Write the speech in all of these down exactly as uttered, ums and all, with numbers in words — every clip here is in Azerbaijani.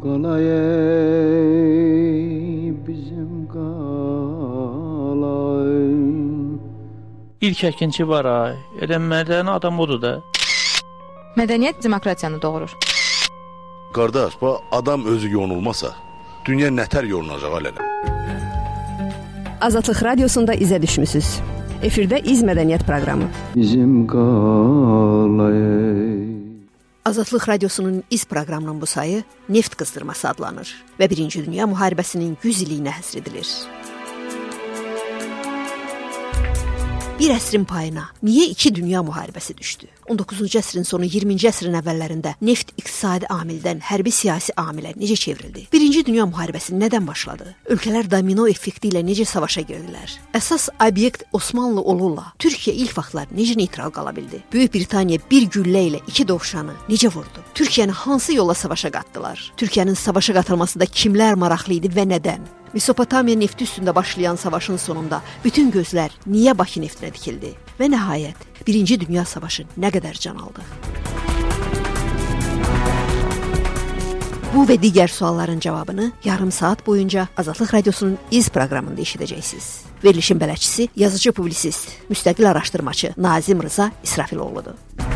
qalay bizim qalay. İlk əkinçi var ay, elə mədəni adam odur da. Mədəniyyət demokratiyanı doğurur. Qardaş, bu adam özü yonulmasa, dünya nətər yonulacaq hələ? Azadlıq Radiosunda izə düşmüsünüz. Efirdə İz Mədəniyyət proqramı. Bizim qalay. Azadlıq Radiosunun İz proqramının bu sayı Neft qızdırması adlanır və Birinci Dünya müharibəsinin yüz illiyinə həsr edilir. Bir əsrin payına niyə iki dünya müharibəsi düşdü? on doqquzuncu əsrin sonu, iyirminci əsrin əvvəllərində neft iqtisadi amildən hərbi siyasi amilə necə çevrildi? Birinci Dünya müharibəsi nədən başladı? Ölkələr domino effekti ilə necə savaşa girdilər? Əsas obyekt Osmanlı olurla Türkiyə ilk vaxtlar necə neytral qala bildi? Böyük Britaniya bir güllə ilə iki dovşanı necə vurdu? Türkiyəni hansı yolla savaşa qatdılar? Türkiyənin savaşa qatılmasında kimlər maraqlı idi və nədən? Mesopotamiya nefti üstündə başlayan savaşın sonunda bütün gözlər niyə Bakı neftinə dikildi? Və nəhayət, Birinci Dünya Savaşı nə qədər can aldı? Bu və digər sualların cavabını yarım saat boyunca Azadlıq Radiosunun İz proqramında eşidəcəksiniz. Verilişin bələdçisi, yazıcı publisist, müstəqil araşdırmaçı Nazim Rıza İsrafiloğludur.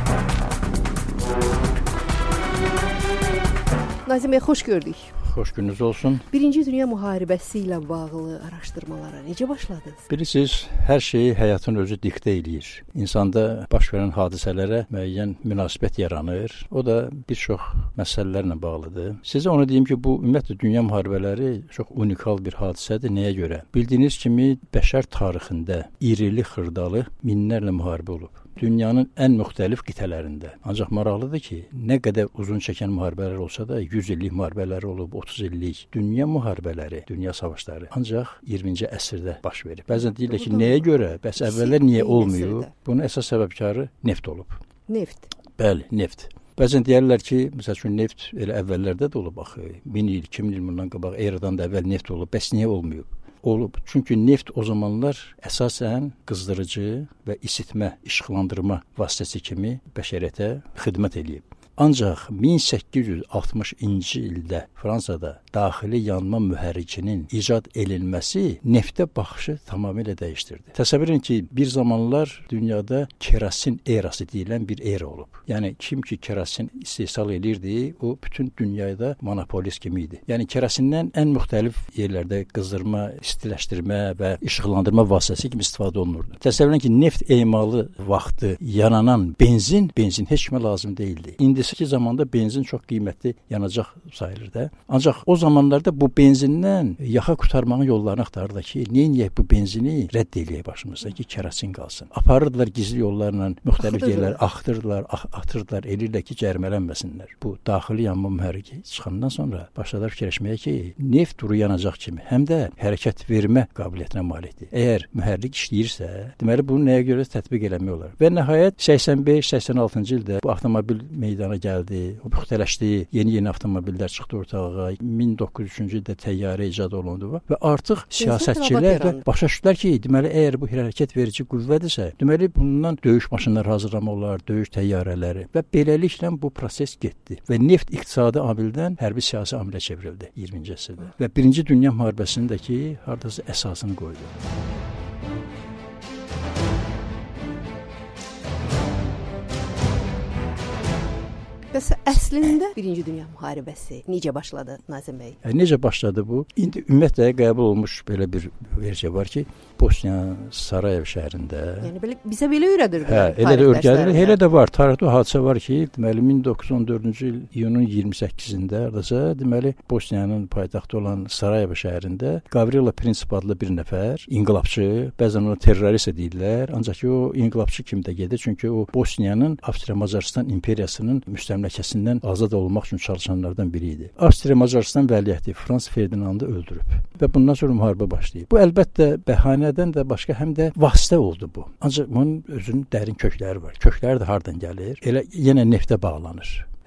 Nazim bəy, xoş gördük. Xoş gününüz olsun. Birinci Dünya müharibəsi ilə bağlı araşdırmalara necə başladınız? Bilirsiniz, hər şeyi həyatın özü diktə eləyir. İnsanda baş verən hadisələrə müəyyən münasibət yaranır. O da bir çox məsələlərlə bağlıdır. Sizə onu deyim ki, bu ümumiyyətlə dünya müharibələri çox unikal bir hadisədir. Nəyə görə? Bildiyiniz kimi bəşər tarixində irili xırdalı minlərlə müharibə olub. Dünyanın ən müxtəlif qitələrində. Ancaq maraqlıdır ki, nə qədər uzun çəkən müharibələr olsa da yüz illik müharibələr olub, otuz illik dünya müharibələri, dünya savaşları ancaq iyirminci əsrdə baş verib. Bəzən deyirlər ki, nəyə görə? Bəs əvvəllər niyə olmuyor? Bunun əsas səbəbkarı neft olub. Neft. Bəli, neft. Bəzən deyərlər ki, məsəl üçün neft elə əvvəllərdə də olub axı. min il, iki min il bundan qabaq eradan da əvvəl neft olub. Bəs niyə olmuyor? Olub. Çünki neft o zamanlar əsasən qızdırıcı və isitmə, işıqlandırma vasitəsi kimi bəşəriyyətə xidmət eləyib. Ancaq min səkkiz yüz altmışıncı ildə Fransada daxili yanma mühərrikinin icad edilməsi neftə baxışı tamamilə dəyişdirdi. Təsəvvür edin ki, bir zamanlar dünyada kerasin erası deyilən bir era olub. Yəni kim ki kerasin istehsal edirdi, o bütün dünyada monopolist kimi idi. Yəni kerasindən ən müxtəlif yerlərdə qızdırma, istiləşdirmə və işıqlandırma vasitəsi kimi istifadə olunurdu. Təsəvvür edin ki, neft emalı vaxtı yananan benzin, benzin heç kimə lazım deyildi. İndi ki zamanda benzin çox qiymətli yanacaq sayılırdı. Ancaq o zamanlarda bu benzindən yaxa qurtarmağın yollarını axtarırdı ki, neyniyək bu benzini rədd eləyək başımızda ki, kerasin qalsın. Aparırdılar gizli yollarla müxtəlif yerlər, axtırdılar, atırdılar, elirlər ki, cərmələnməsinlər. Bu daxili yanma mühərriki çıxandan sonra başladılar fikirləşməyə ki, neft duru yanacaq kimi həm də hərəkət vermə qabiliyyətinə malikdir. Əgər mühərrik işləyirsə, deməli bunu nəyə görə tətbiq eləmək olar? Və nəhayət səksən beş səksən altıncı ildə bu avtomobil meydana gəldi, o müxtələşdi, yeni-yeni avtomobillər çıxdı ortalığa, min doqquz yüz üçüncü ildə təyyarə icad olundu və artıq siyasətçilər də başa düşdülər ki, deməli, əgər bu hərəkət verici qüvvədirsə, deməli, bundan döyüş maşınları hazırlamaq olar, döyüş təyyarələri və beləliklə bu proses getdi və neft iqtisadi amildən hərbi siyasi amilə çevrildi iyirminci əsrdə və Birinci Dünya müharibəsindəki hardasa əsasını qoydu. Bəs əslində Birinci Dünya müharibəsi necə başladı Nazim bəy? Yəni, necə başladı bu? İndi ümumiyyətlə qəbul olmuş belə bir versiya var ki, Bosniya Sarayev şəhərində. Yəni belə bizə belə öyrədir. Hə, elə də öyrədilir. Elə də var. Tarixdə hadisə var ki, deməli min doqquz yüz on dördüncü il iyunun iyirmi səkkizində adasa deməli Bosniyanın paytaxtı olan Sarayev şəhərində Gavrilo Princip adlı bir nəfər inqilabçı, bəzən onu terrorist deyirlər, ancaq ki o inqilabçı kimi də gedir, çünki o Bosniyanın Avstriya-Macaristan imperiyasının müstəmləkəsindən azad olmaq üçün çalışanlardan biri idi. Avstriya-Macaristan vəliəhdi Frans Ferdinandı öldürüb və bundan sonra müharibə başlayıb. Bu əlbəttə bəhanədən də başqa həm də vasitə oldu bu. Ancaq bunun özünün dərin kökləri var. Kökləri də hardan gəlir? Elə yenə neftə bağlanır.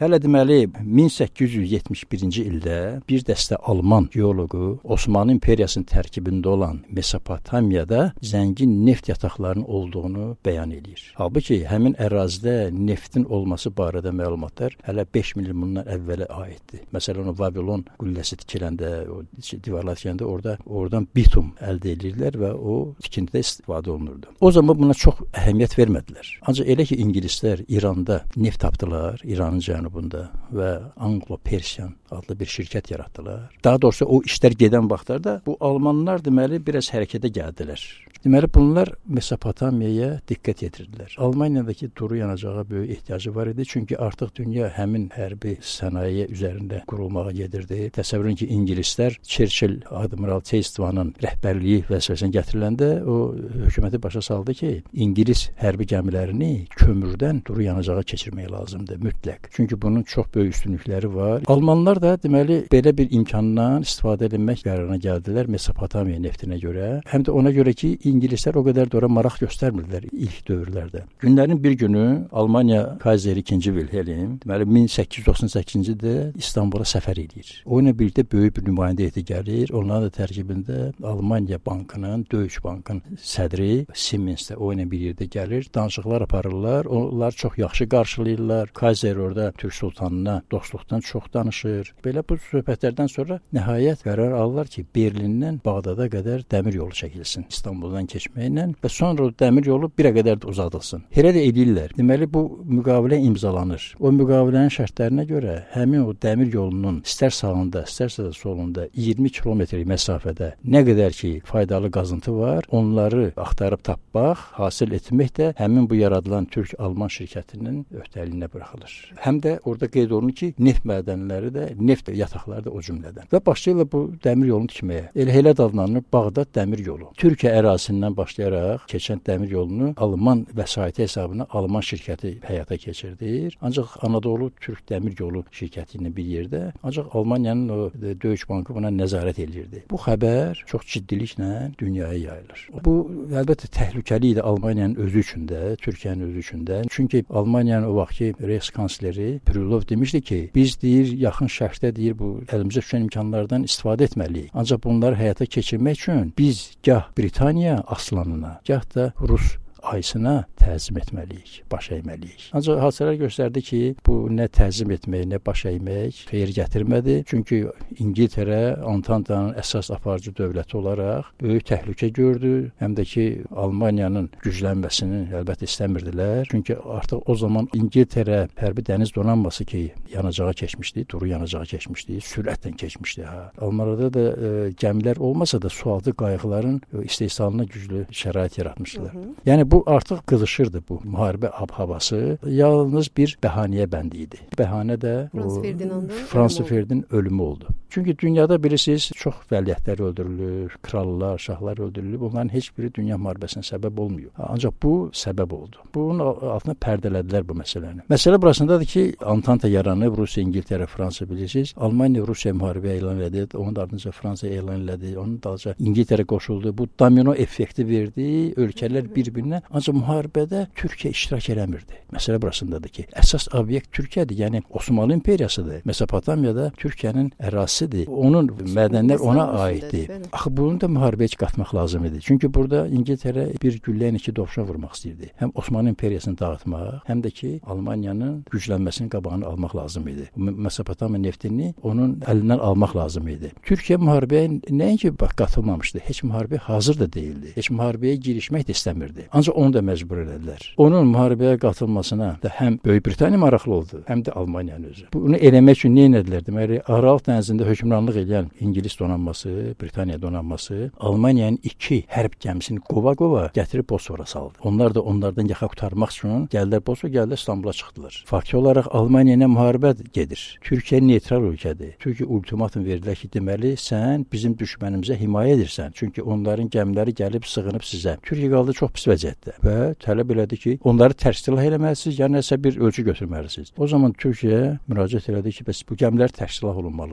Hələ deməli min səkkiz yüz yetmiş birinci ildə bir dəstə Alman geoloqu Osmanlı İmperiyasının tərkibində olan Mesopotamiyada zəngin neft yataqlarının olduğunu bəyan edir. Halbuki həmin ərazidə neftin olması barədə məlumatlar hələ beş min il bundan əvvələ aiddir. Məsələn, o Vavilon qülləsi tikiləndə, o divarlar tikiləndə orada oradan bitum əldə edirlər və o tikintidə istifadə olunurdu. O zaman buna çox əhəmiyyət vermədilər. Ancaq elə ki İngilislər İranda neft tapdılar, İranın cənubunda və Anglo-Persian adlı bir şirkət yaratdılar. Daha doğrusu o işlər gedən vaxtlarda bu almanlar deməli biraz hərəkətə gəldilər. Deməli bunlar Mesopotamiyaya diqqət yetirdilər. Almaniyadakı duru yanacağa böyük ehtiyacı var idi, çünki artıq dünya həmin hərbi sənaye üzərində qurulmağa gedirdi. Təsəvvür edin ki, İngilislər Churchill Admiral Chestwanın rəhbərliyi vəzifəsinə gətiriləndə o hökuməti başa saldı ki, İngilis hərbi gəmilərini kömürdən duru yanacağa keçirmək lazımdır mütləq. Çünki bunun çox böyük üstünlükləri var. Almanlar da deməli belə bir imkandan istifadə etmək qərarına gəldilər Mesopotamiya neftinə görə. Həm də ona görə ki, İngilislər o qədər də ora maraq göstərmirdilər ilk dövrlərdə. Günlərin bir günü Almaniya kayseri ikinci Wilhelm deməli min səkkiz yüz doxsan səkkizinci ildə İstanbula səfər edir. O ilə birlikdə böyük bir nümayəndə heyəti gəlir. Onların da tərkibində Almaniya bankının, Deutsche Bankın sədri Siemens də o ilə bir yerdə gəlir. Danışıqlar aparırlar. Onlar çox yaxşı qarşılayırlar. Kayser orada Türk sultanına dostluqdan çox danışır. Belə bu söhbətlərdən sonra nəhayət qərar alırlar ki, Berlindən Bağdada qədər dəmir yolu çəkilsin İstanbuldan keçməklə və sonra o dəmir yolu birə qədər də uzadılsın. Elə də edirlər. Deməli bu müqavilə imzalanır. O müqavilənin şərtlərinə görə həmin o dəmir yolunun istər sağında, istərsə də solunda iyirmi kilometr məsafədə nə qədər ki faydalı qazıntı var, onları axtarıb tapmaq, hasil etmək də həmin bu yaradılan Türk-Alman şirkətinin öhdəliyinə buraxılır. Həm də orada qeyd olunur ki, neft mədənləri də, neft yataqları da o cümlədən. Və başlayırlar bu dəmir yolunu tikməyə. Elə elə adlanır Bağdad dəmir yolu. Türkiyə ərazisindən başlayaraq keçən dəmir yolunu Alman vəsaiti hesabına Alman şirkəti həyata keçirdir. Ancaq Anadolu Türk Dəmir Yolu şirkəti ilə bir yerdə, ancaq Almaniyanın o Deutsche Bankı buna nəzarət edirdi. Bu xəbər çox ciddiliklə dünyaya yayılır. Bu əlbəttə təhlükəli idi Almaniyanın özü üçün də, Türkiyənin özü üçün də. Çünki Almaniyanın o vaxtki Reichskansleri Brülow demişdi ki, biz deyir yaxın şərqdə deyir bu əlimizə düşən imkanlardan istifadə etməliyik. Ancaq bunları həyata keçirmək üçün biz gah Britaniya aslanına, gah da Rus ayısına təzim etməliyik, baş əyməliyik. Ancaq hadisələr göstərdi ki, bu nə təzim etmək, nə baş əymək xeyir gətirmədi. Çünki İngiltərə Antantanın əsas aparıcı dövləti olaraq böyük təhlükə gördü. Həm də ki, Almaniyanın güclənməsini əlbəttə istəmirdilər. Çünki artıq o zaman İngiltərə hərbi dəniz donanması ki, yanacağa keçmişdi, duru yanacağa keçmişdi, sürətlə keçmişdi. Ha. Almanada da e, gəmilər olmasa da sualtı qayıqların e, istehsalına güclü şərait yaratmışdılar. Hı -hı. Yəni bu artıq qızışırdı bu müharibə ab-havası. Yalnız bir bəhanəyə bənd idi. Bəhanə də Frans Ferdinandın Frans Ferdinandın ölümü oldu. Çünki dünyada bilirsiniz çox vəliəhtlər öldürülür, krallar, şahlar öldürülür. Bunların heç biri dünya müharibəsinə səbəb olmuyor. Ancaq bu səbəb oldu. Bunun altına pərdələdilər bu məsələni. Məsələ burasındadır ki, Antanta yaranıb, Rusiya, İngiltərə, Fransa bilirsiniz. Almaniya Rusiya müharibə elan elədi, onun ardınca Fransa elan elədi, onun dalınca İngiltərə qoşuldu. Bu domino effekti verdi, ölkələr bir-birinə. Ancaq müharibədə Türkiyə iştirak eləmirdi. Məsələ burasındadır ki, əsas obyekt Türkiyədir. Yəni Osmanlı İmperiyasıdır. Mesopotamiyada Türkiyənin ərazisi onun mədənlər ona aiddir. Axı bunu da müharibəyə qatmaq lazım idi. Çünki burada İngiltərə bir güllə ilə iki dovşan vurmaq istəyirdi. Həm Osmanlı İmperiyasını dağıtmaq, həm də ki Almaniyanın güclənməsinin qabağını almaq lazım idi. Mesopotamiya neftini onun əlindən almaq lazım idi. Türkiyə müharibəyə nəinki bax qatılmamışdı. Heç müharibəyə hazır da değildi. Heç müharibəyə girişmək də istəmirdi. Ancaq onu da məcbur elədilər. Onun müharibəyə qatılmasına da həm Böyük Britaniya maraqlı oldu, həm də Almaniyanın özü. Bunu eləmək üçün nə etdilər? Deməli, Aral dənizində hökmranlıq edən İngilis donanması, Britaniya donanması Almaniyanın iki hərb gəmisini qova-qova gətirib Bosfora saldı. Onlar da onlardan yaxa qurtarmaq üçün gəldilər Bosfora, gəldilər İstanbula çıxdılar. Faktiki olaraq Almaniya ilə müharibə gedir. Türkiyə neytral ölkədir. Türkiyə ultimatum verdilər ki, deməli sən bizim düşmənimizə himayə edirsən. Çünki onların gəmiləri gəlib sığınıb sizə. Türkiyə qaldı çox pis vəziyyətdə və tələb elədi ki, onları tərsilah eləməlisiniz, yəni nəsə bir ölçü götürməlisiniz. O zaman Türkiyə müraciət elədi ki, bəs bu gəmilər tərsilah olunmalıdır, silahlar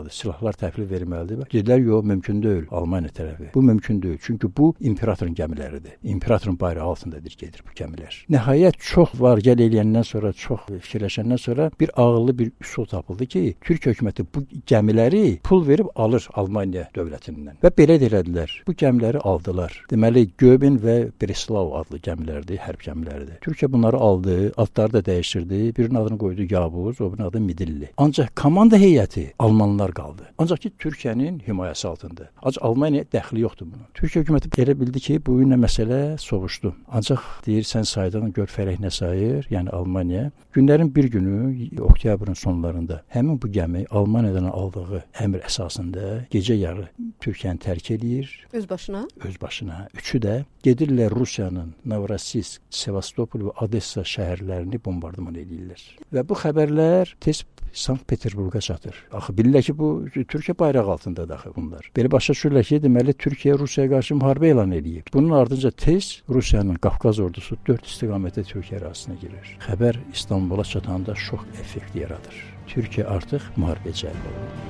bunlar təhvil verməlidir. Dedilər, yox, mümkün deyil Almaniya tərəfi. Bu mümkün deyil. Çünki bu imperatorun gəmiləridir. İmperatorun bayrağı altındadır gedir bu gəmilər. Nəhayət çox var gəl eləyəndən sonra, çox fikirləşəndən sonra bir ağıllı bir üsul tapıldı ki, Türkiyə hökuməti bu gəmiləri pul verib alır Almaniya dövlətindən. Və belə də elədilər. Bu gəmiləri aldılar. Deməli, Göbin və Breslau adlı gəmilərdir, hərb gəmiləridir. Türkiyə bunları aldı, adları da dəyişdirdi. Birinin adını qoydu Yavuz, o birinin adı Midilli. Ancaq komanda heyəti almanlar qaldı. Ancaq ki, Türkiyənin himayəsi altında. Ancaq Almaniya dəxli yoxdur bunun. Türkiyə hökuməti elə bildi ki, bu ilə məsələ soğuşdu. Ancaq deyir, sən saydan gör fərək nə sayır, yəni Almaniya. Günlərin bir günü, oktyabrın sonlarında həmin bu gəmi Almaniyadan aldığı əmr əsasında gecə yarı Türkiyəni tərk edir. Öz başına? Öz başına. Üçü də gedirlər Rusiyanın Novorossiysk, Sevastopol və Odessa şəhərlərini bombardıman edirlər. Və bu xəbərlər tez Sankt-Peterburqa çatır. Axı bilirlər ki, bu Türkiyə bayrağı altındadır axı bunlar. Belə başa düşürlər ki, deməli Türkiyə Rusiyaya qarşı müharibə elan edib. Bunun ardınca tez Rusiyanın Qafqaz ordusu dörd istiqamətdə Türkiyə ərazisinə girir. Xəbər İstanbula çatanda şok effekti yaradır. Türkiyə artıq müharibəyə cəlb olunur.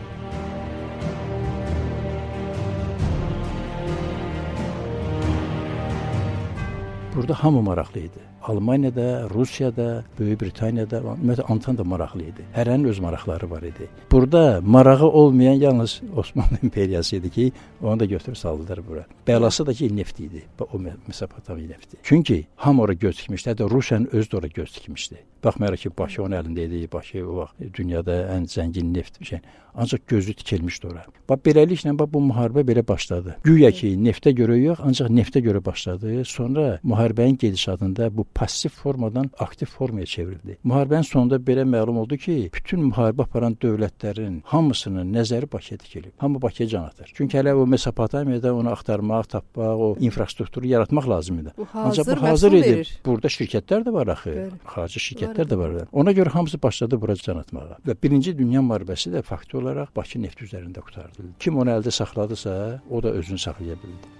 Burada hamı maraqlı idi. Almaniyada, Rusiyada, Böyük Britaniyada, ümumiyyətlə Antanta maraqlı idi. Hərənin öz maraqları var idi. Burada marağı olmayan yalnız Osmanlı imperiyası idi ki, onu da götürüb saldılar bura. Bəlası da ki, neft idi. O Mesopotamiya nefti. Çünki hamı ora göz dikmişdi. Hətta Rusiyanın özü də ora göz dikmişdi. Baxmayaraq ki, Bakı onun əlində idi. Bakı o vaxt dünyada ən zəngin neft bir şey. Ancaq gözü tikilmişdi ora. Bax beləliklə bax bu müharibə belə başladı. Güya ki, neftə görə yox, ancaq neftə görə başladı. Sonra müharibənin gedişatında bu pasiv formadan aktiv formaya çevrildi. Müharibənin sonunda belə məlum oldu ki, bütün müharibə aparan dövlətlərin hamısının nəzəri Bakıya dikilib. Hamı Bakıya can atır. Çünki hələ o Mesopotamiyada onu axtarmaq, tapmaq, o infrastrukturu yaratmaq lazım idi. Bu hazır, ancaq bu hazır idi. Verir. Burada şirkətlər də var axı. Verir. Xarici şirkətlər də var. Ona görə hamısı başladı bura can atmağa. Və Birinci Dünya müharibəsi də faktı olaraq Bakı neft üzərində qurtarıldı. Kim onu əldə saxladısa, o da özünü saxlaya bildi.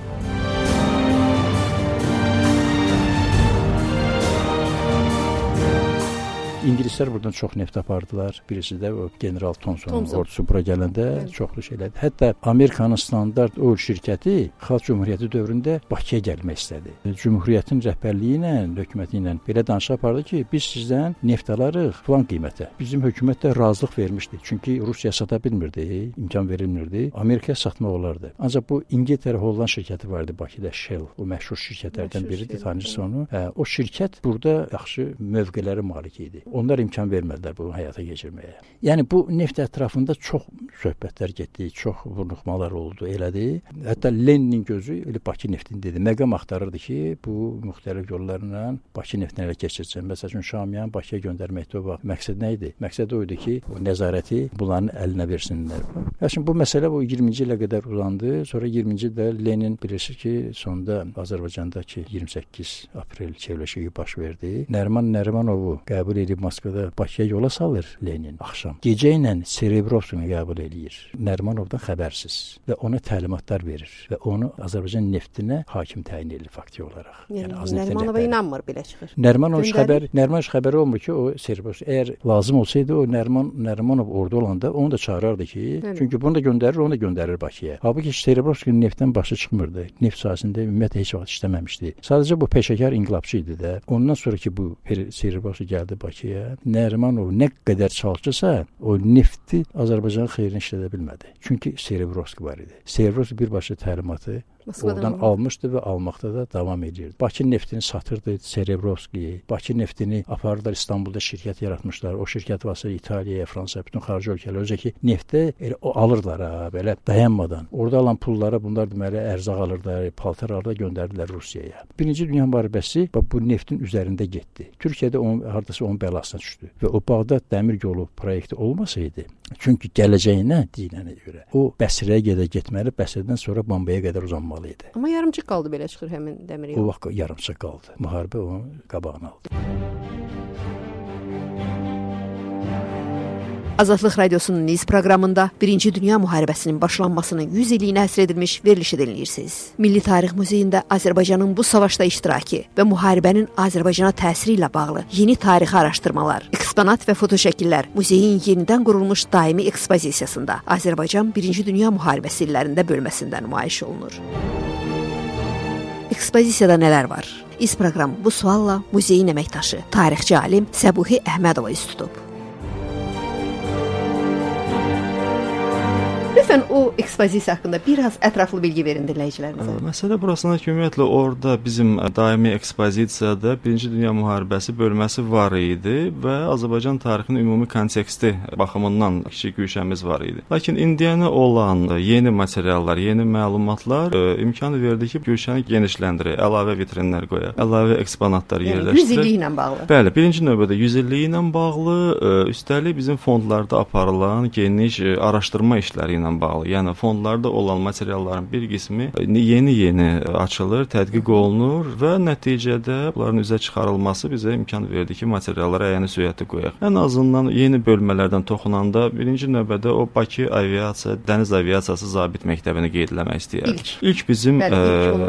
İngilislər buradan çox neft apardılar. Birisi də o General Thomsonun Thompson. ordusu bura gələndə evet. çoxlu şeylər. Hətta Amerikanın standart oil şirkəti Xalq Cümhuriyyəti dövründə Bakıya gəlmək istədi. Cümhuriyyətin rəhbərliyi ilə, hökuməti ilə belə danışıq apardı ki, biz sizdən neft alarıq falan qiymətə. Bizim hökumət də razılıq vermişdi. Çünki Rusiya sata bilmirdi, imkan verilmirdi. Amerikaya satmaq olardı. Ancaq bu İngiltərə Holland şirkəti vardı Bakıda, Shell. O məşhur şirkətlərdən biridir, tanıyırsan onu. Hə, o şirkət burada yaxşı mövqelərə malik idi. Onlar imkan vermədilər bunu həyata keçirməyə. Yəni bu neft ətrafında çox söhbətlər getdi, çox vurnuxmalar oldu, elədi. Hətta Leninin gözü elə Bakı neftini dedi. Məqam axtarırdı ki, bu müxtəlif yollarla Bakı neftini ələ keçirsin. Məsələn, Şamiyan Bakıya göndərməkdə o vaxt məqsəd nə idi? Məqsəd o idi ki, o nəzarəti bunların əlinə versinlər. Hətta bu məsələ bu iyirminci ilə qədər uzandı. Sonra iyirminci ildə Lenin bilirsiniz ki, sonda Azərbaycandakı iyirmi səkkiz aprel çevrilişi baş verdi. Nəriman Nərimanovu qəbul edib Moskvada Bakıya yola salır Lenin axşam. Gecə ilə Serebrovskini qəbul eləyir. Nərimanovdan xəbərsiz və ona təlimatlar verir və onu Azərbaycan neftinə hakim təyin edir fakti olaraq. Yəni, yəni Nərimanova inanmır belə çıxır. Nərimanov xəbər, Nərimanov xəbəri olmur ki, o Serebrovski əgər lazım olsaydı o Nəriman Nərimanov orada olanda onu da çağırardı ki, Hı. çünki bunu da göndərir, onu da göndərir Bakıya. Halbuki Serebrovskinin neftdən başı çıxmırdı. Neft sahəsində ümumiyyətlə heç vaxt işləməmişdi. Sadəcə bu peşəkar inqilabçı idi də. Ondan sonra ki bu Serebrovski gəldi Bakıya, Nərimanov nə qədər çalışırsa, o nefti Azərbaycanın xeyrinə işlədə bilmədi. Çünki Serebrovski var idi. Serebrovski birbaşa təlimatı Moskvadan oradan almışdı və almaqda da davam edirdi. Bakı neftini satırdı Serebrovski. Bakı neftini apardılar İstanbulda şirkət yaratmışlar. O şirkət vasitəsilə İtaliyaya, Fransaya, bütün xarici ölkələrə özə ki, neftə elə o alırlar ha, belə dayanmadan. Orada alan pullara bunlar deməli ərzaq alırlar, paltar alırlar, göndərdilər Rusiyaya. Birinci Dünya müharibəsi bu neftin üzərində getdi. Türkiyədə onun hardasa onun bəlasına düşdü və o Bağdad dəmir yolu proyekti olmasaydı, çünki gələcəyinə dinənə görə o Bəsrəyə gedə getməli, Bəsrədən sonra Bombaya qədər uzanmalı. Amma yarımçıq qaldı belə çıxır həmin dəmir yolu. O vaxt yarımçıq qaldı. Müharibə onun qabağını aldı. Azadlıq Radiosunun Niz proqramında Birinci Dünya Müharibəsinin başlanmasının yüz illiyinə həsr edilmiş verilişi dinləyirsiniz. Milli Tarix Muzeyində Azərbaycanın bu savaşda iştirakı və müharibənin Azərbaycana təsiri ilə bağlı yeni tarixi araşdırmalar, eksponat və fotoşəkillər muzeyin yenidən qurulmuş daimi ekspozisiyasında Azərbaycan Birinci Dünya Müharibəsi illərində bölməsində nümayiş olunur. Ekspozisiyada nələr var? İz proqramı bu sualla muzeyin əməkdaşı, tarixçi alim Səbuhi Əhmədova üz tutub. Lütfən o ekspozisiya haqqında biraz ətraflı bilgi verin dinləyicilərimizə. Məsələ burasına ki, ümumiyyətlə orada bizim daimi ekspozisiyada Birinci Dünya Müharibəsi bölməsi var idi və Azərbaycan tarixinin ümumi konteksti baxımından kiçik güşəmiz var idi. Lakin indiyənə olan yeni materiallar, yeni məlumatlar e, imkan verdi ki, güşəni genişləndirək, əlavə vitrinlər qoyaq, əlavə eksponatlar yəni, yerləşdirək. yüz illiyi ilə bağlı. Bəli, birinci növbədə yüz illiyi ilə bağlı, e, üstəlik bizim fondlarda aparılan geniş e, araşdırma işləri ilə bağlı. Yəni fondlarda olan materialların bir qismi yeni-yeni açılır, tədqiq olunur və nəticədə bunların üzə çıxarılması bizə imkan verdi ki, materiallara əyani sürətli qoyaq. Ən azından yeni bölmələrdən toxunanda birinci növbədə o Bakı aviasiya, dəniz aviasiyası zabit məktəbini qeyd eləmək istəyirdik. İlk, ilk bizim bəli,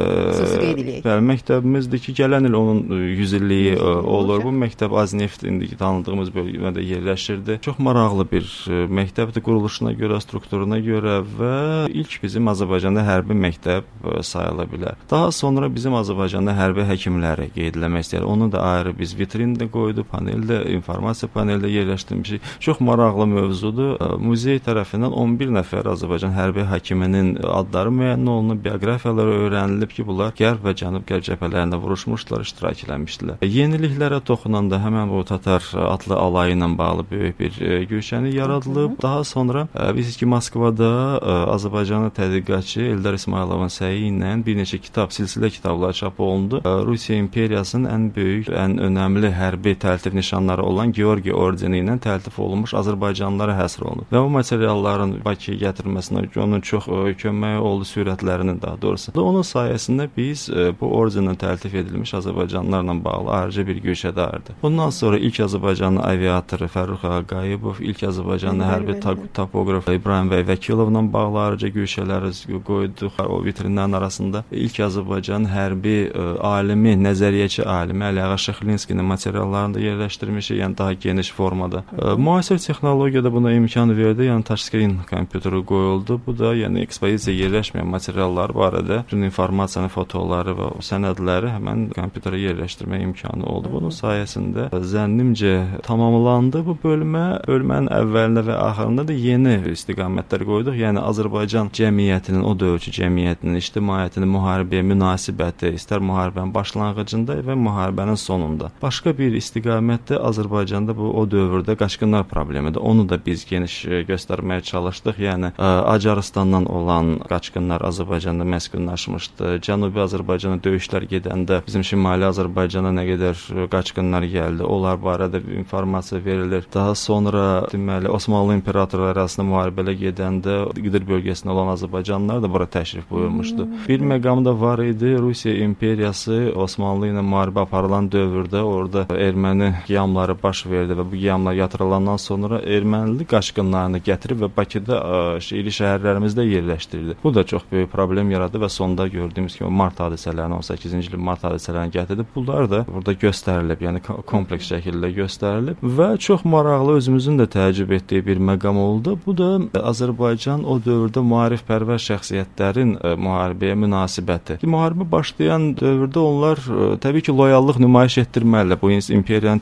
ə, bəli, məktəbimizdir ki, gələn il onun yüz illiyi olur. Bu məktəb Azneft indiki tanıdığımız bölgədə yerləşirdi. Çox maraqlı bir məktəbdir quruluşuna görə, strukturuna görə və ilk bizim Azərbaycanda hərbi məktəb sayıla bilər. Daha sonra bizim Azərbaycanda hərbi həkimləri qeyd eləmək istəyir. Onu da ayrı biz vitrində qoyduq, paneldə, informasiya paneldə yerləşdirmişik. Çox maraqlı mövzudur. Muzey tərəfindən on bir nəfər Azərbaycan hərbi həkiminin adları müəyyən olunub, bioqrafiyaları öyrənilib ki, bunlar Qərb və Cənub-Qərb cəbhələrində vuruşmuşlar, iştirak eləmişdilər. Yeniliklərə toxunanda həmən bu Tatar adlı alayı ilə bağlı böyük bir güşəni yaradılıb. Daha sonra biz ki, Moskvada Azərbaycanlı tədqiqatçı Eldar İsmayılovun səyi ilə bir neçə kitab, silsilə kitablar çap olundu. Rusiya imperiyasının ən böyük, ən önəmli hərbi təltif nişanları olan Georgi ordeni ilə təltif olunmuş Azərbaycanlılara həsr olunub. Və o materialların Bakıya gətirilməsinə onun çox köməyi oldu, sürətlərinin daha doğrusu. Onun sayəsində biz bu ordenlə təltif edilmiş Azərbaycanlılarla bağlı ayrıca bir güşədardı. Bundan sonra ilk Azərbaycanlı aviatoru Fərrux Ağayevov, ilk Azərbaycanlı hərbi topoqraf İbrahim bəy Vəkilovla bağlı ayrıca güşələri qoyduq o vitrinlərin arasında. İlk Azərbaycan hərbi ə, alimi, nəzəriyyəçi alimi Əliağa Şıxlinskinin materiallarını da yerləşdirmişik, yəni daha geniş formada. Ə, müasir texnologiyada buna imkan verdi, yəni touchscreen kompüteri qoyuldu. Bu da yəni ekspozisiyaya yerləşməyən materiallar barədə bütün informasiyanı, fotoları və sənədləri həmən kompüterə yerləşdirmək imkanı oldu. Bunun sayəsində zənnimcə tamamlandı bu bölmə. Bölmənin əvvəlində və axırında da yeni istiqamətlər qoyduq. Yəni Azərbaycan cəmiyyətinin, o dövrkü cəmiyyətinin, ictimaiyyətinin müharibəyə münasibəti, istər müharibənin başlanğıcında və müharibənin sonunda. Başqa bir istiqamətdə Azərbaycanda bu o dövrdə qaçqınlar problemidir. Onu da biz geniş göstərməyə çalışdıq. Yəni Acarıstandan olan qaçqınlar Azərbaycanda məskunlaşmışdı. Cənubi Azərbaycana döyüşlər gedəndə bizim Şimali Azərbaycana nə qədər qaçqınlar gəldi, onlar barədə informasiya verilir. Daha sonra deməli Osmanlı imperatorları arasında müharibələr gedəndə İqdir bölgəsində olan Azərbaycanlılar da bura təşrif buyurmuşdu. Bir məqam da var idi. Rusiya imperiyası Osmanlı ilə müharibə aparılan dövrdə orada erməni qiyamları baş verdi və bu qiyamlar yatırılandan sonra ermənili qaçqınlarını gətirib və Bakıda şəhərli şəhərlərimizdə yerləşdirdi. Bu da çox böyük problem yaradı və sonda gördüyümüz kimi mart hadisələrini, on səkkizinci ilin mart hadisələrini gətirdi. Bunlar da burada göstərilib, yəni kompleks şəkildə göstərilib və çox maraqlı, özümüzün də təəccüb etdiyi bir məqam oldu. Bu da Azərbaycan o dövrdə maarifpərvər şəxsiyyətlərin ə, müharibəyə münasibəti. Müharibə başlayan dövrdə onlar ə, təbii ki, loyallıq nümayiş etdirməlidirlər. Bu imperiyanı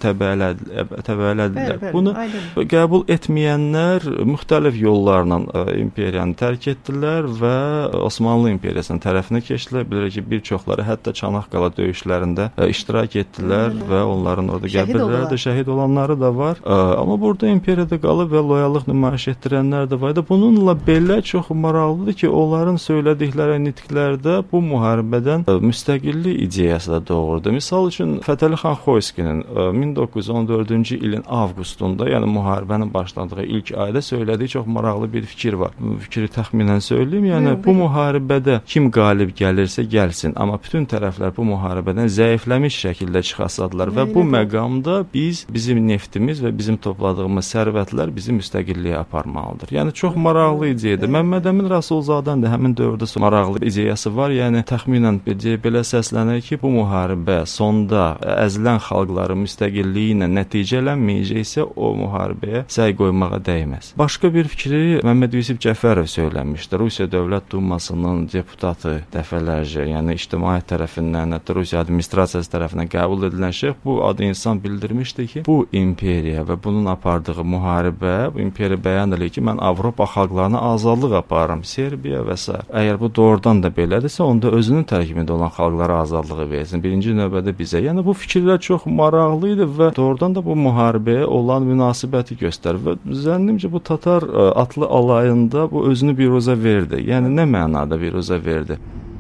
təbəələdilər. Bunu aynen. Qəbul etməyənlər müxtəlif yollarla ə, imperiyanı tərk etdilər və Osmanlı imperiyasının tərəfinə keçdilər. Bilirik ki, bir çoxları hətta Çanaqqala döyüşlərində ə, iştirak etdilər aynen. Və onların orada qəbirləri də şəhid olanları da var. Ə, amma burada imperiyada qalıb və loyallıq nümayiş etdirənlər də var. Bunun Bununla belə çox maraqlıdır ki, onların söylədikləri nitqlərdə bu müharibədən müstəqillik ideyası da doğurdu. Misal üçün Fətəli xan Xoyskinin min doqquz yüz on dördüncü ilin avqustunda, yəni müharibənin başladığı ilk ayda söylədiyi çox maraqlı bir fikir var. Bu fikri təxminən söyləyim. Yəni bu müharibədə kim qalib gəlirsə gəlsin, amma bütün tərəflər bu müharibədən zəifləmiş şəkildə çıxasadılar və bu məqamda biz, bizim neftimiz və bizim topladığımız sərvətlər bizi müstəqilliyə aparmalıdır. Yəni çox maraqlı ideyadır. Məmməd Əmin Rasulzadənin də həmin dövrdə maraqlı ideyası var. Yəni təxminən belə səslənir ki, bu müharibə sonda əzilən xalqların müstəqilliyi ilə nəticələnməyəcəksə, o müharibəyə səy qoymağa dəyməz. Başqa bir fikri Məmməd Yusif Cəfərov söyləmişdi. Rusiya Dövlət Dumasının deputatı dəfələrcə, yəni ictimaiyyət tərəfindən, hətta Rusiya administrasiyası tərəfindən qəbul edilən şəxs bu adı insan bildirmişdi ki, bu imperiya və bunun apardığı müharibə, bu imperiya bəyan edir ki, mən Avropa xalqlarına azadlıq aparıram, Serbiya və s. Əgər bu doğrudan da belədirsə, onda özünün tərkibində olan xalqlara azadlığı versin. Birinci növbədə bizə. Yəni bu fikirlər çox maraqlı idi və doğrudan da bu müharibəyə olan münasibəti göstərir və zənnimcə bu Tatar atlı alayında bu özünü biruzə verdi. Yəni nə mənada biruzə verdi?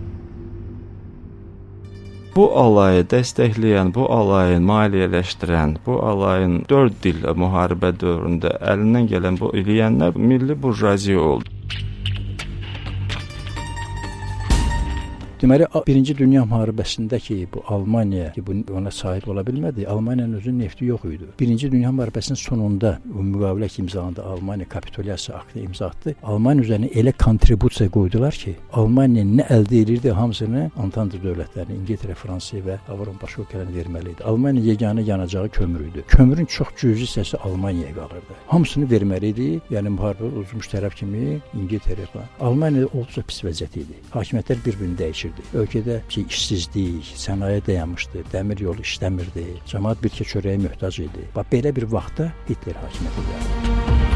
Bu alayı dəstəkləyən, bu alayı maliyyələşdirən, bu alayın dörd il müharibə dövründə əlindən gələn bu eləyənlər milli burjuaziya oldu. Deməli, birinci Dünya müharibəsindəki bu Almaniya ki, bu ona sahib ola bilmədi, Almaniyanın özünün nefti yox idi. Birinci Dünya müharibəsinin sonunda o müqavilə imzalandı, Almaniya kapitulyasiya aktını imza atdı. Almaniya üzərinə elə kontribusiya qoydular ki, Almaniya nə əldə edirdi, hamısını Antante dövlətlərinə, İngiltərə, Fransa və Avropa başqa ölkələrinə verməli idi. Almaniya yeganə yanacağı kömür idi. Kömürün çox cüzi hissəsi Almaniyaya qalırdı. Hamısını verməli idi. Yəni müharibə uzmuş tərəf kimi İngiltərə falan. Almaniyada olduqca pis vəziyyət idi. Hakimiyyətlər bir-birini dəyişirdi. Ölkədə ki, işsizlik, sənaye dayanmışdı, dəmir yolu işləmirdi, cəmaət bir kə çörəyə möhtac idi. Bax, belə bir vaxtda Hitler hakimiyyətə gəldi.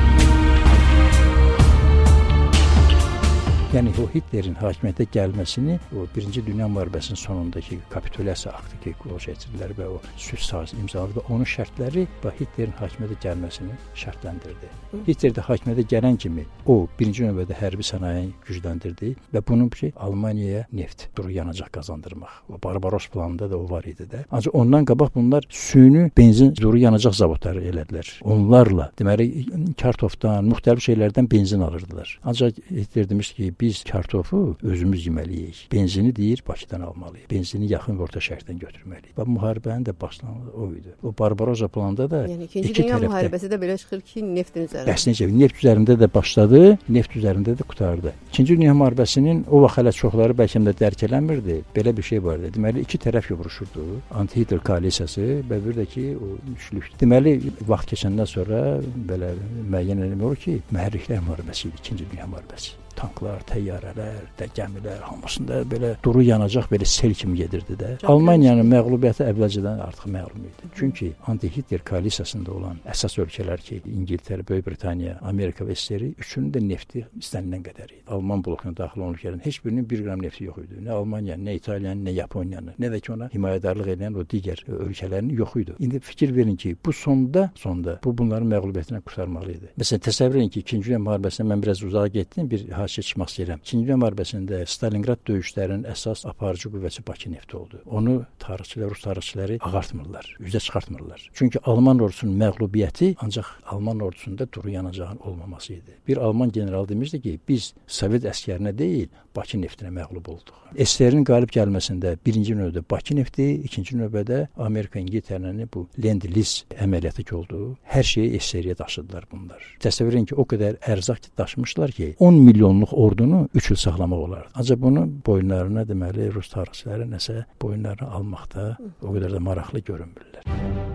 Yəni o Hitlerin hakimiyyətə gəlməsini o birinci Dünya müharibəsinin sonundakı kapitulyasiya aktı ki, qol çəkdilər və o sülh sazı imzaladı və onun şərtləri və Hitlerin hakimiyyətə gəlməsini şərtləndirdi. Hitler də hakimiyyətə gələn kimi o birinci növbədə hərbi sənayeni gücləndirdi və bunun ki, Almaniyaya neft, duru yanacaq qazandırmaq. O Barbaros planında da o var idi də. Ancaq ondan qabaq bunlar süni benzin, duru yanacaq zavodları elədilər. Onlarla, deməli, kartofdan, müxtəlif şeylərdən benzin alırdılar. Ancaq Hitler demişdi ki, biz kartofu özümüz yeməliyik. Benzini deyir, Bakıdan almalıyıq. Benzini yaxın və orta şərqdən götürməliyik. Və müharibənin də başlanğıcı o idi. O Barbarossa planında da yəni ikinci dünya müharibəsi də belə çıxır ki, neftin üzərində. Bəs necə? Neft üzərində də başladı, neft üzərində də qurtardı. İkinci dünya müharibəsinin o vaxt hələ çoxları bəlkə də dərk eləmirdi. Belə bir şey vardı. Deməli iki tərəf vuruşurdu. Anti-Hitler koalisiyası və bir də ki, o üçlük. Deməli vaxt keçəndən sonra belə müəyyən eləmək olur ki, mühərriklər müharibəsi idi ikinci dünya müharibəsi. Tanklar, təyyarələr, də gəmilər hamısında belə duru yanacaq belə sel kimi gedirdi də. Almaniyanın məğlubiyyəti əvvəlcədən artıq məlum idi. Çünki anti-Hitler koalisiyasında olan əsas ölkələr ki, İngiltərə, Böyük Britaniya, Amerika və S S R üçünün də nefti istənilən qədər idi. Alman blokuna daxil olan ölkələrin heç birinin bir qram nefti yox idi. Nə Almaniyanın, nə İtaliyanın, nə Yaponiyanın, nə də ki ona himayədarlıq edən o digər ölkələrin yox idi. İndi fikir verin ki, bu sonda, sonda bu bunların məğlubiyyətindən qurtarmalı idi. Məsələn, təsəvvür edin ki, ikinci dünya müharibəsində mən biraz uzağa getdim, bir çıxmaq istəyirəm. İkinci Dünya müharibəsində Stalingrad döyüşlərinin əsas aparıcı qüvvəsi Bakı nefti oldu. Onu tarixçilər, rus tarixçiləri ağartmırlar, üzə çıxartmırlar. Çünki Alman ordusunun məğlubiyyəti ancaq Alman ordusunda duru yanacağın olmaması idi. Bir Alman generalı demişdi ki, biz Sovet əskərinə deyil, Bakı neftinə məğlub olduq. S S R-in qalib gəlməsində birinci növbədə Bakı nefti, ikinci növbədə Amerika, İngiltərənin bu Lend-Liz əməliyyatı ki oldu. Hər şeyi S S R-yə daşıdılar bunlar. Təsəvvür edin ki, o qədər ərzaq daşımışlar ki, on milyonluq ordunu üç il saxlamaq olardı. Ancaq bunu boyunlarına deməli rus tarixçiləri nəsə boyunlarına almaqda o qədər də maraqlı görünmürlər.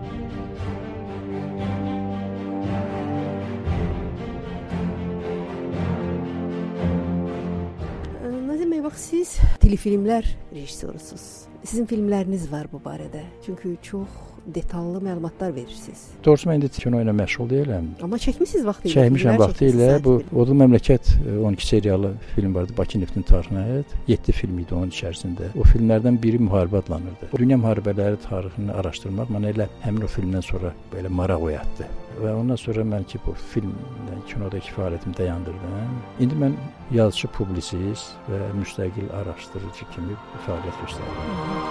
Nazim bəy, bax siz telefilmlər rejissorusunuz. Sizin filmləriniz var bu barədə. Çünki çox detallı məlumatlar verirsiniz. Doğrusu mən indi kino ilə məşğul deyiləm. Amma çəkmisiniz vaxtı ilə. Çəkmişəm vaxtı ilə. Bu Odlu Məmləkət on iki seriyalı film vardı, Bakı Neftin tarixinə aid. yeddi film idi onun içərisində. O filmlərdən biri müharibə adlanırdı. Dünya müharibələri tarixini araşdırmaq mənə elə həmin o filmdən sonra belə maraq oyatdı. Və ondan sonra mən ki bu filmdə, kinodakı fəaliyyətimi dayandırdım. İndi mən yazıcı, publisist və müstəqil araşdırıcı kimi fəaliyyət göstərirəm.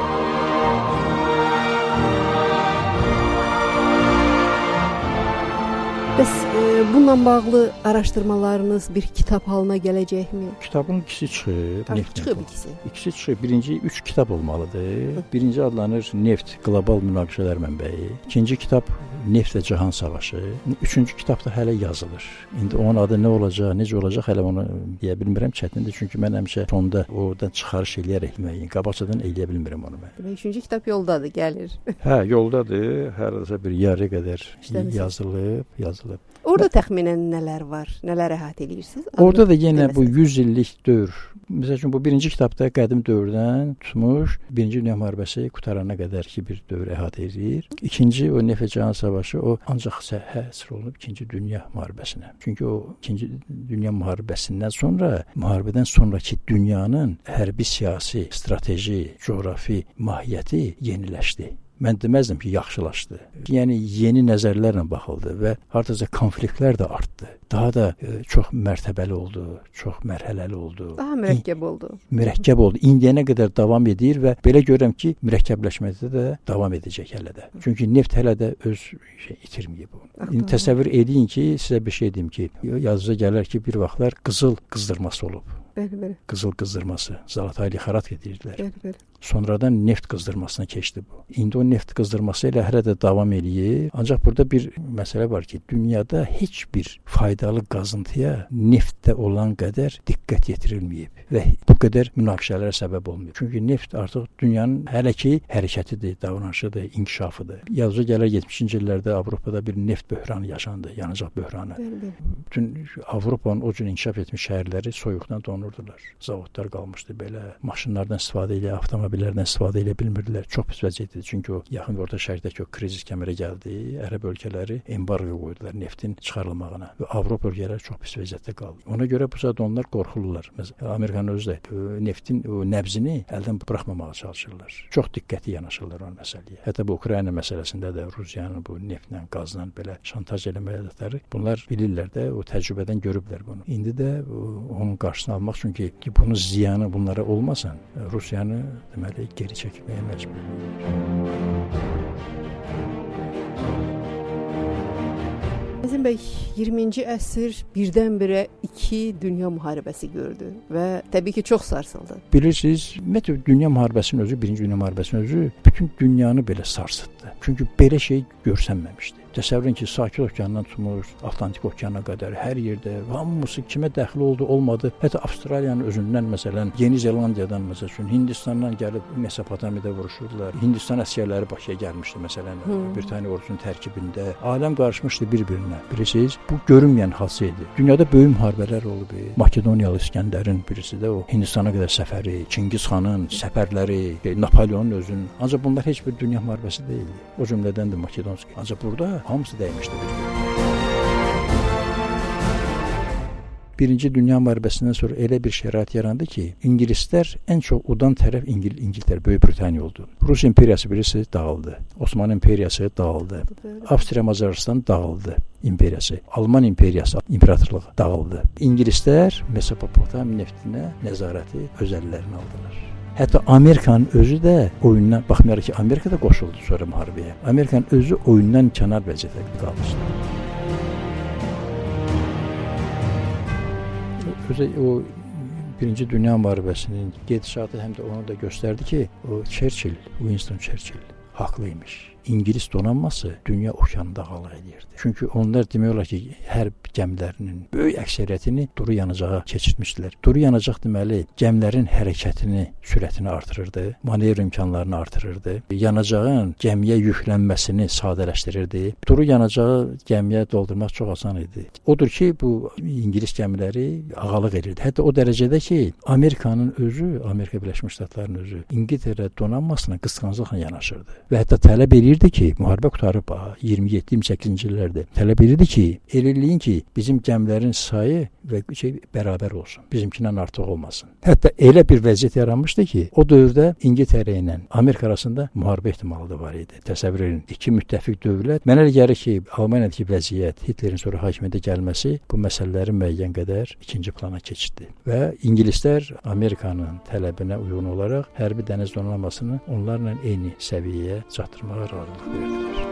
Bəs e, bununla bağlı araşdırmalarınız bir kitab halına gələcəkmi? Kitabın ikisi çıxıb. Neft çıxıb ikisi. İkisi çıxıb. Birinci üç kitab olmalıdır. Birinci adlanır Neft Qlobal Münaqişələr Mənbəyi. İkinci kitab Neft və Cahan Savaşı. Üçüncü kitab da hələ yazılır. İndi onun adı nə olacaq, necə olacaq hələ onu deyə bilmirəm, çətindir. Çünki mən həmişə sonda oradan çıxarış eləyərək müəyyən, qabaqcadan eləyə bilmirəm onu mən. Demək, üçüncü kitab yoldadır, gəlir. Hə, yoldadır. Hardasa bir yarı qədər İşləmişsiniz. yazılıb, yazılıb. Orada təxminən nələr var? Nələr əhatə edirsiniz? Orada da yenə bu yüz illik dövr. Məsəl üçün bu birinci kitabda qədim dövrdən tutmuş, Birinci Dünya müharibəsi qutarana qədər ki bir dövr əhatə edir. İkinci o Neft və Cahan Savaşı o ancaq həsr olunub İkinci Dünya müharibəsinə. Çünki o İkinci Dünya müharibəsindən sonra, müharibədən sonrakı dünyanın hərbi, siyasi, strateji, coğrafi mahiyyəti yeniləşdi. Mən deməzdim ki, yaxşılaşdı. Yəni yeni nəzərlərlə baxıldı və hardasa konfliktlər də artdı. Daha da e, çox mərtəbəli oldu, çox mərhələli oldu. Daha mürəkkəb oldu. Mürəkkəb oldu. İndiyənə qədər davam edir və belə görürəm ki, mürəkkəbləşməkdə də davam edəcək hələ də. Çünki neft hələ də öz şey itirməyib bunu. İndi təsəvvür edin ki, sizə bir şey deyim ki, yazıca gələr ki, bir vaxtlar qızıl qızdırması olub. Bəli, bəli. Qızıl qızdırması, Zalataylı xarat edirdilər. Bəli, bəli. Sonradan neft qızdırmasına keçdi bu. İndi o neft qızdırması ilə hələ də davam eləyir. Ancaq burada bir məsələ var ki, dünyada heç bir faydalı qazıntıya neftdə olan qədər diqqət yetirilməyib və bu qədər münaqişələrə səbəb olmuyor. Çünki neft artıq dünyanın hələ ki hərəkətidir, davranışıdır, inkişafıdır. Yazıca gələr yetmişinci illərdə Avropada bir neft böhranı yaşandı, yanacaq böhranı. Bəli, bəli. Bütün Avropanın o cür inkişaf etmiş şəhərləri soyuqdan donurdular. Zavodlar qalmışdı belə, maşınlardan istifadə ilə, avtomobillərdən istifadə edə bilmirdilər. Çox pis vəziyyət idi. Çünki o yaxın Orta Şərqdəki o krizis kəmərə gəldi. Ərəb ölkələri embargo qoydular neftin çıxarılmağına və Avropa ölkələri çox pis vəziyyətdə qaldı. Ona görə bu saat onlar qorxurlar. Məsələn, Amerikanın özü də neftin o nəbzini əldən buraxmamağa çalışırlar. Çox diqqətli yanaşırlar o məsələyə. Hətta bu Ukrayna məsələsində də Rusiyanın bu neftlə, qazla belə şantaj eləməkləri bunlar bilirlər də, o təcrübədən görüblər bunu. İndi də onun qarşısını almaq üçün ki, ki bunun ziyanı bunlara olmasın, Rusiyanı deməli geri çəkməyə məcbur. Əzim bəy, iyirminci əsr birdən-birə iki dünya müharibəsi gördü və təbii ki, çox sarsıldı. Bilirsiniz, ümumiyyətlə dünya müharibəsinin özü, birinci dünya müharibəsinin özü bütün dünyanı belə sarsıtdı. Çünki belə şey görsənməmişdi. Təsəvvürün ki, Sakit okeanından tutmuş, Atlantik okeana qədər hər yerdə hamısı kimə dəxli oldu, olmadı. Hətta Avstraliyanın özündən məsələn, Yeni Zelandiyadan məsəl üçün Hindistandan gəlib Mesopotamiyada vuruşurdular. Hindistan əsgərləri Bakıya gəlmişdi məsələn, hmm. Britaniya ordusunun tərkibində. Aləm qarışmışdı bir-birinə. Bilirsiniz, bu görünməyən hadisə idi. Dünyada böyük müharibələr olub. Makedoniyalı İskəndərin birisi də o Hindistana qədər səfəri, Çingiz xanın səfərləri, Napoleonun özünün. Ancaq bunlar heç bir dünya müharibəsi deyildi. O cümlədən də Makedonski. Ancaq burada hamısı dəymişdi bir-birinə. Birinci Dünya müharibəsindən sonra elə bir şərait yarandı ki, İngilislər ən çox udan tərəf İngil İngiltərə, Böyük Britaniya oldu. Rus imperiyası birisi dağıldı. Osmanlı imperiyası dağıldı. Avstriya Macaristan dağıldı imperiyası. Alman imperiyası, imperatorluğu dağıldı. İngilislər Mesopotamiya neftinə nəzarəti öz əllərinə aldılar. Hətta Amerikanın özü də oyundan, baxmayaraq ki, Amerika da qoşuldu sonra müharibəyə. Amerikanın özü oyundan kənar vəziyyətdə qalmışdı. Özü o Birinci Dünya müharibəsinin gedişatı həm də onu da göstərdi ki, o Churchill, Winston Churchill haqlıymış. İngilis donanması dünya okeanında qala edirdi. Çünki onlar demək olar ki, hərb gəmilərinin böyük əksəriyyətini duru yanacağa keçirtmişdilər. Duru yanacaq deməli, gəmilərin hərəkətini, sürətini artırırdı, manevr imkanlarını artırırdı, yanacağın gəmiyə yüklənməsini sadələşdirirdi. Duru yanacağı gəmiyə doldurmaq çox asan idi. Odur ki, bu İngilis gəmiləri ağalıq edirdi. Hətta o dərəcədə ki, Amerikanın özü, Amerika Birləşmiş Ştatlarının özü İngiltərə donanmasına qısqanclıqla yanaşırdı və hətta tələb edir edirdi ki, müharibə qutarıb iyirmi yeddi iyirmi səkkizinci illərdə tələb edirdi ki, el eləyin ki, bizim gəmilərin sayı və şey bərabər olsun. Bizimkindən artıq olmasın. Hətta elə bir vəziyyət yaranmışdı ki, o dövrdə İngiltərə ilə Amerika arasında müharibə ehtimalı da var idi. Təsəvvür edin, iki müttəfiq dövlət. Mənə elə gəlir ki, Almaniyadakı vəziyyət, Hitlerin sonra hakimiyyətə gəlməsi bu məsələləri müəyyən qədər ikinci plana keçirdi. Və ingilislər Amerikanın tələbinə uyğun olaraq hərbi dəniz donanmasını onlarla eyni səviyyəyə çatdırmağa razılıq verdilər.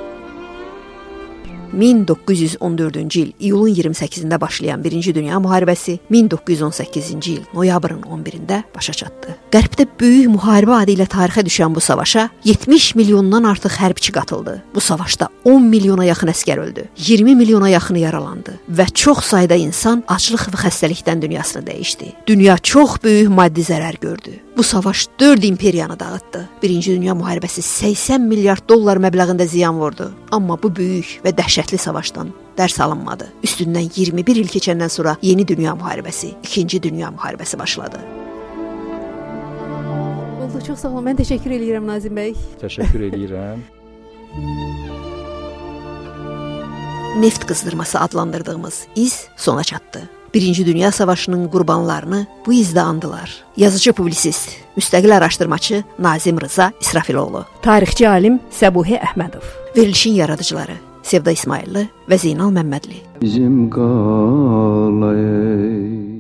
min doqquz yüz on dördüncü il iyulun iyirmi səkkizində başlayan Birinci Dünya müharibəsi min doqquz yüz on səkkizinci il noyabrın on birində başa çatdı. Qərbdə böyük müharibə adı ilə tarixə düşən bu savaşa yetmiş milyondan artıq hərbçi qatıldı. Bu savaşda on milyona yaxın əsgər öldü, iyirmi milyona yaxını yaralandı və çox sayda insan aclıq və xəstəlikdən dünyasını dəyişdi. Dünya çox böyük maddi zərər gördü. Bu savaş dörd imperiyanı dağıtdı. Birinci Dünya müharibəsi səksən milyard dollar məbləğində ziyan vurdu. Amma bu böyük və dəhşətli savaşdan dərs alınmadı. Üstündən iyirmi bir il keçəndən sonra Yeni Dünya müharibəsi, İkinci Dünya müharibəsi başladı. Oldu, çox sağ olun. Mən təşəkkür edirəm Nazim bəy. Təşəkkür edirəm. Neft qızdırması adlandırdığımız iz sona çatdı. Birinci Dünya Savaşının qurbanlarını bu izdə andılar. Yazıcı publisist, müstəqil araşdırmaçı Nazim Rıza İsrafiloğlu. Tarixçi alim Səbuhi Əhmədov. Verilişin yaradıcıları Sevda İsmayıllı və Zeynal Məmmədli. Bizim qalayı